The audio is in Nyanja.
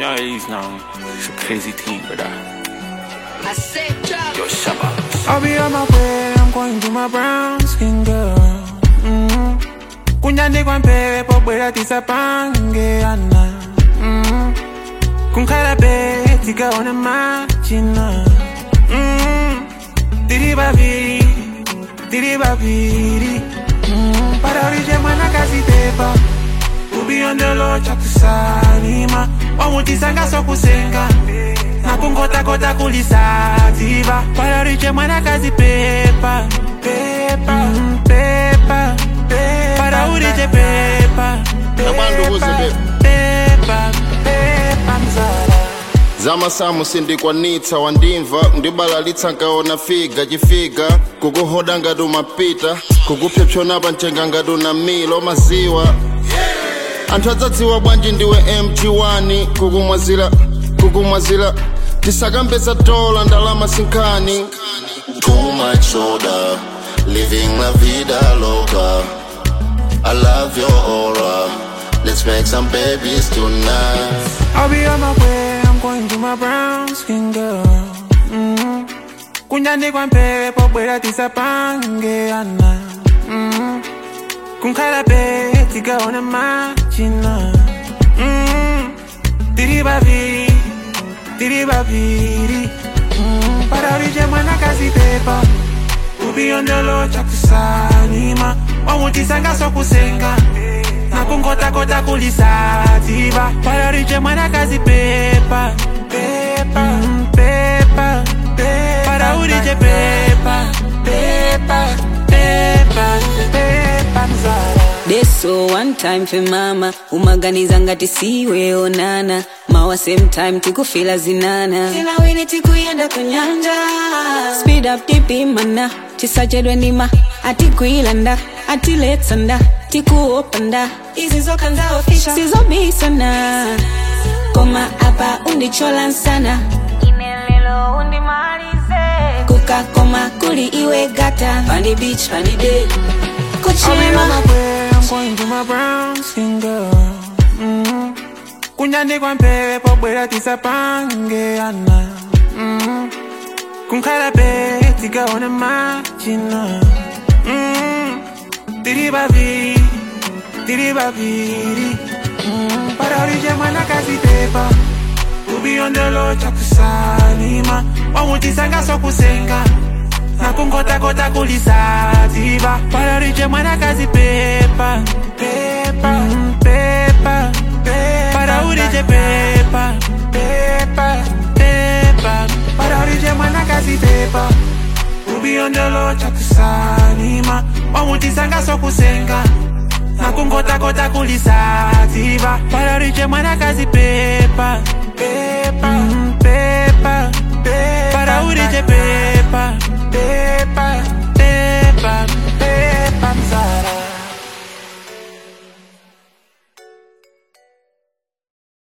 Y'all East now. It's a crazy team, brother. I said, Yo, Shabba. I'll be on my way, I'm going to my brown skin girl. Kunyandi kwa mpere pobwera tisapange ana. Kunkala be tikaona machina. Tiri babiri. Para orije mwana kazi tepa. Ubi ondelo chakusanima. Omutisanga sokusenga. Nakungota kota kulisativa. Para orije mwana kazi pepa. Pepa. Para orije pepa. Pepa mzara. Zama samu sindikwanitsa wandimva ndibalalitsa nkaona figa chifiga kukuhoda ngati umapita kukupyapyonapa mchenga ngati una milo maziwa anthu adzadziwa bwanji ndiwe MG1 kukumwazira tisakambeza dola ndalama sinkhani. Too much soda, living la vida loca. I love your aura, let's make some babies tonight. I'll be on my way, I'm going to my brown skin girl. Kunyandi kwa mpere pobwera tisapange ana. Kunkala be tikaona machina. Tiri babiri. Para orije mwana kazi tepa. Ubi ondelo chakusanima. Omutisanga sokusenga. Nakungota kota kulisativa. Para orije mwana kazi pepa. Para orije pepa mzara. Deso one time for mama. Umaganiza ngati siwe onana. Mawa same time tikufila zinana. Tina wini tikuyenda kunyanja. Speed up tipi mana. Tisachedwe nima. Ati kuilanda. Ati letsanda. Tikuopanda. Izi zokanza official. Sizo bisana. Koma apa undichola sana. Inelelo undimalize. Kuka koma kuli iwe gata. Pandi beach, pandi day. I'll be on my way, I'm going to my brown skin girl. Kunyandi kwa mpere pobwera tisapange ana. Kunkala be tikaona machina. Tiri babiri. Para orije mwana kazi tepa. Ubi ondelo chakusanima. Omutisanga sokusenga. Nakungota kota kulisativa. Para orije mwana kazi pepa. Para orije pepa. Para orije mwana kazi tepa. Ubi ondelo chakusanima. Omutisanga sokusenga. Nakungota kota kulisativa. Para orije mwana kazi pepa. Para orije pepa.